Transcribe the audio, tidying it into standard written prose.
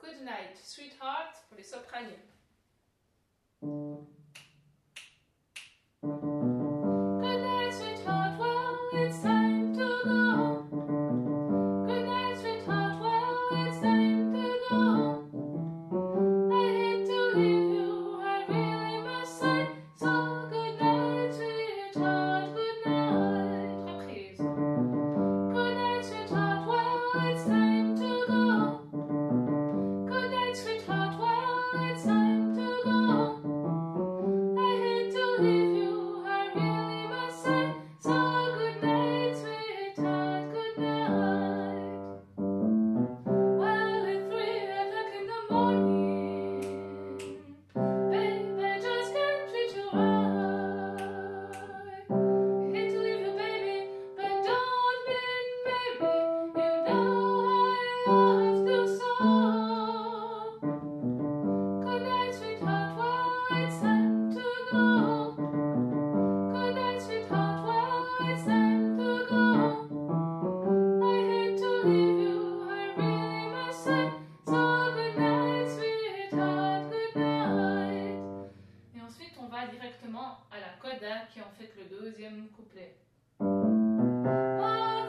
Good night, sweetheart pour les sopraniens. Good night, sweetheart, well, it's time to go. Good night, sweetheart, well, it's time to go. I hate to leave you, I really must say. So good night, sweetheart, good night. Reprise. Good night, sweetheart, well, it's time to go. Good night, sweetheart, well, it's time to go. I hate to leave you, I really must say. So good night, sweetheart, good night. Well, it's 3 o'clock in the morning. Babe, I just can't treat you right. I hate to leave you, baby, but don't mean maybe. You know I love you so. Good night, sweetheart, well, it's time to go. Good night, sweetheart, well, it's time to go. I hate to leave you, I really must say. So good night, sweetheart, good night. Et ensuite, on va directement à la coda qui est en fait le deuxième couplet. Oh,